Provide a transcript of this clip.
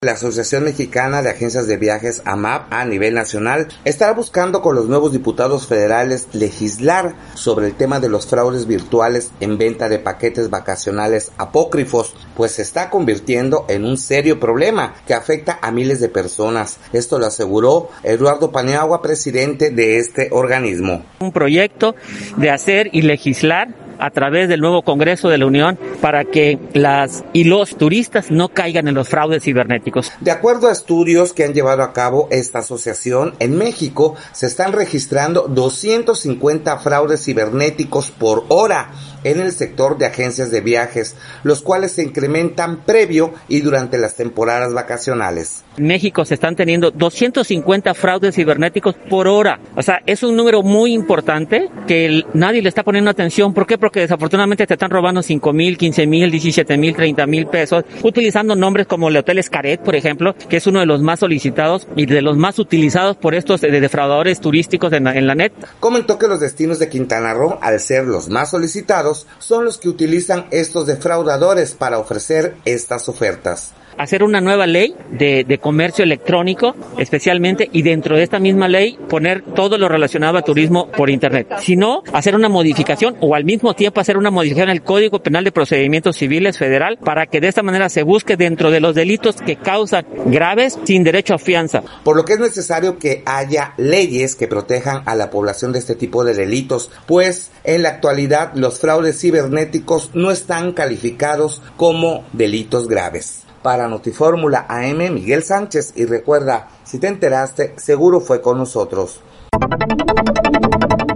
La Asociación Mexicana de Agencias de Viajes, AMAV, a nivel nacional, estará buscando con los nuevos diputados federales legislar sobre el tema de los fraudes virtuales en venta de paquetes vacacionales apócrifos, pues se está convirtiendo en un serio problema que afecta a miles de personas. Esto lo aseguró Eduardo Paniagua, presidente de este organismo. Un proyecto de hacer y legislar a través del nuevo Congreso de la Unión para que las y los turistas no caigan en los fraudes cibernéticos. De acuerdo a estudios que han llevado a cabo esta asociación, en México se están registrando 250 fraudes cibernéticos por hora en el sector de agencias de viajes, los cuales se incrementan previo y durante las temporadas vacacionales. En México se están teniendo 250 fraudes cibernéticos por hora. O sea, es un número muy importante que nadie le está poniendo atención. ¿Por qué? Porque desafortunadamente te están robando 5,000, 15,000, 17,000, 30,000 pesos, utilizando nombres como el Hotel Xcaret, por ejemplo, que es uno de los más solicitados y de los más utilizados por estos defraudadores turísticos en la net. Comentó que los destinos de Quintana Roo, al ser los más solicitados, son los que utilizan estos defraudadores para ofrecer estas ofertas. Hacer una nueva ley de comercio electrónico, especialmente, y dentro de esta misma ley poner todo lo relacionado a turismo por internet. Si no, hacer una modificación o al mismo tiempo hacer una modificación al Código Penal de Procedimientos Civiles Federal para que de esta manera se busque dentro de los delitos que causan graves sin derecho a fianza. Por lo que es necesario que haya leyes que protejan a la población de este tipo de delitos, pues en la actualidad los fraudes cibernéticos no están calificados como delitos graves. Para Notifórmula AM, Miguel Sánchez, y recuerda, si te enteraste, seguro fue con nosotros.